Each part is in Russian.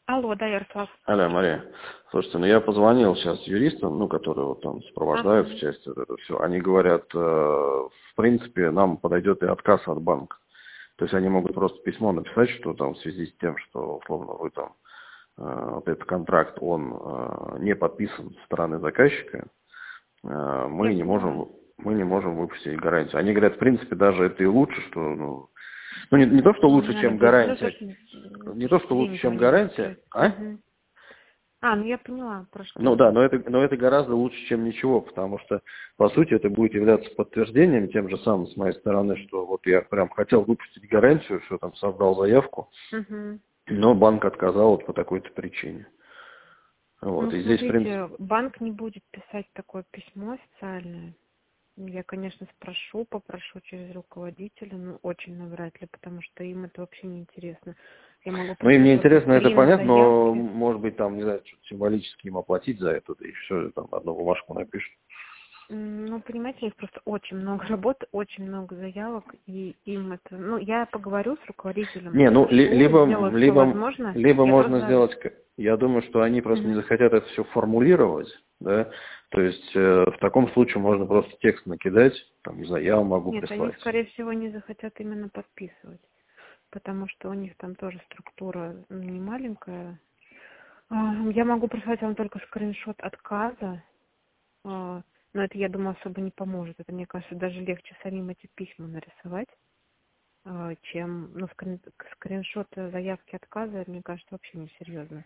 Алло, да, Ярослав. Алло, Мария. Слушайте, я позвонил сейчас юристам, которые вот там сопровождают Ага. в части вот это все. Они говорят, в принципе, нам подойдет и отказ от банка. То есть они могут просто письмо написать, что там в связи с тем, что условно вы там вот этот контракт, он не подписан со стороны заказчика, Я мы не поняла. можем выпустить гарантию. Они говорят, в принципе, даже это и лучше, что не то, что лучше, Я чем имею в виду, гарантия, не то, что что лучше, деньги чем у них гарантия, закрыть. а? Угу. Ну я поняла, про что Ну да, вы. но это гораздо лучше, чем ничего, потому что, по сути, это будет являться подтверждением тем же самым с моей стороны, что вот я прям хотел выпустить гарантию, что там создал заявку, Угу. но банк отказал вот по такой-то причине. Вот, Ну, и здесь, в принципе, смотрите, банк не будет писать такое письмо официальное. Я, конечно, попрошу через руководителя, но очень навряд ли, потому что им это вообще не интересно. Я могу ну и прислать мне только интересно, это скрин понятно, но заявки. может быть там, не знаю, что-то символически им оплатить за это, и все, там одну бумажку напишут. Ну, понимаете, их просто очень много работы, очень много заявок, и им это... Ну, я поговорю с руководителем, Не, спрошу, сделаю все возможное. либо Я можно просто... сделать, я думаю, что они просто не Мгм. захотят это все формулировать, да, то есть в таком случае можно просто текст накидать, там, не знаю, я вам могу Нет, они, прислать. скорее всего, не захотят именно подписывать, потому что у них там тоже структура не маленькая. Я могу прислать вам только скриншот отказа, но это, я думаю, особо не поможет. Это, мне кажется, даже легче самим эти письма нарисовать, чем скриншот заявки отказа, мне кажется, вообще несерьезно.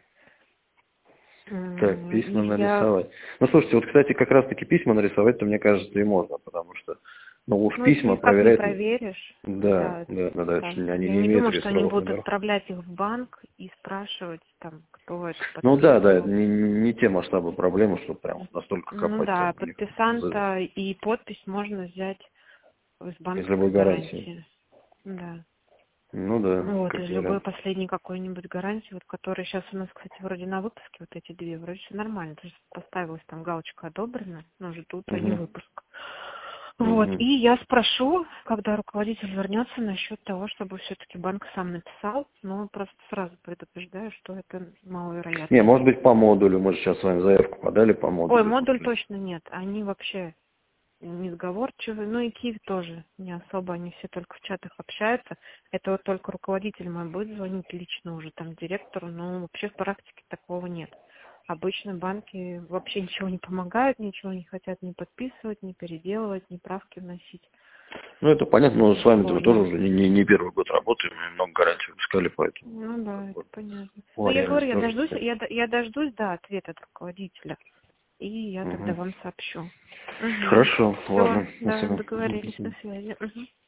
Так, И письма я, нарисовать. Ну, слушайте, вот, кстати, как раз-таки письма нарисовать-то, мне кажется, и можно, потому что, уж ну, если письма никак не проверять, проверишь, да, да, да, да, да, это там, ж они я не не имеют думаю, что они реестровых будут номеров. отправлять их в банк и спрашивать, там, кто это Ну да, да, это подписывал. не те масштабы проблемы, что прям вот настолько Ну копать там да, в них подписанта и подпись можно взять из из любой банковской гарантии. гарантии. Да. Ну да, Вот, как из любой вариант. последней какой-нибудь гарантии, вот которые сейчас у нас, кстати, вроде на выпуске, вот эти две, вроде все нормально. То есть поставилась там галочка одобрена, но ждут они Угу, выпуск. Вот, угу. и я спрошу, когда руководитель вернется, насчет того, чтобы все-таки банк сам написал, но просто сразу предупреждаю, что это Не, маловероятно. может быть, по модулю. Мы же сейчас с вами заявку подали по Ой, модулю. модуль точно нет, они вообще несговорчивые, ну и Киев тоже не особо, они все только в чатах общаются. Это вот только руководитель мой будет звонить лично уже там директору, но вообще в практике такого нет. Обычно банки вообще ничего не помогают, ничего не хотят ни подписывать, ни переделывать, ни правки вносить. Ну, это понятно, но с вами-то вы тоже Сложно. уже не первый год работаем, и много гарантий выпускали, поэтому Ну как да, это бы, понятно. Ну я говорю, лояльность я тоже дождусь, такая. я дождусь, да, ответа от руководителя. И я тогда Угу. вам сообщу. Угу. Хорошо, Все, ладно, да, спасибо. Мгм, договорились, спасибо. до связи. Мгм.